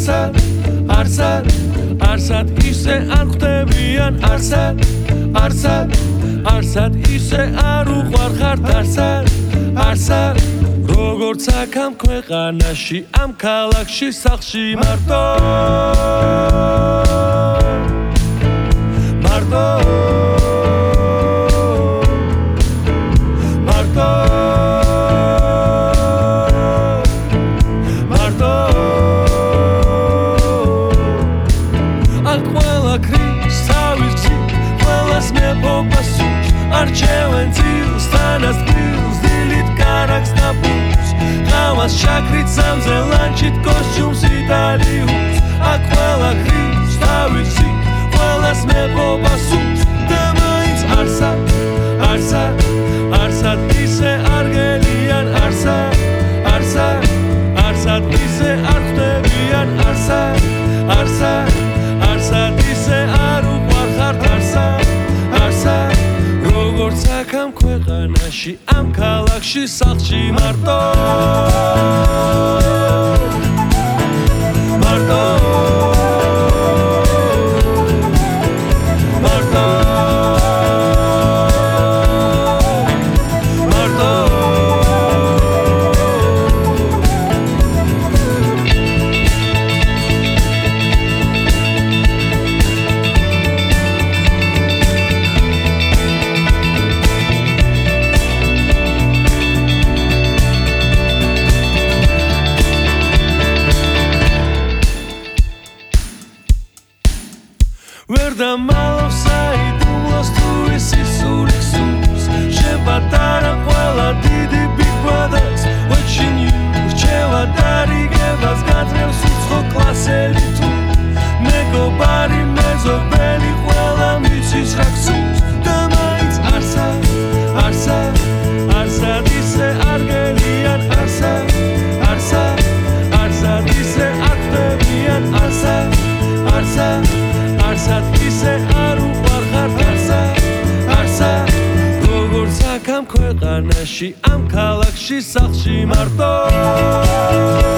არსად ისე არ ხვდებიან არსად ისე არ უყვარხართ არსად როგორც აქ ამ ქვეყანაში ამ ქალაქში სახლში მარტო არჩევენ ძილს თანას გრილს დილით კარაკს და ბულს ყავას შაქრით სამზე ლანჩით კოსტიუმს იტალიუს აქ ყველა გრილს თავისი ყველას მეფობა სულს და მაინც არსად ისე არ გელიან არსად ისე არ ხვდებიან არსად ისე არ უყვარხართ როგორც აქ ამ ქვეყანაში ამ ქალაქში სახლში მარტო ვერ დამალავს საიდუმლოს თუ ისი სული გსურს შენ პატარა ყველა დიდი big brothers watching you რჩევა დარიგებას გაძლევს უცხო კლასელი თუ მეგობარი მეზობელი ყველა მიცის რა გსურს და მაინც არსად ისე არ გელიან არსად ისე არ ხვდებიან არსად ისე არ უყვარხართ არსად როგორც აქ ამ ქვეყანაში ამ ქალაქში სახლში მარტო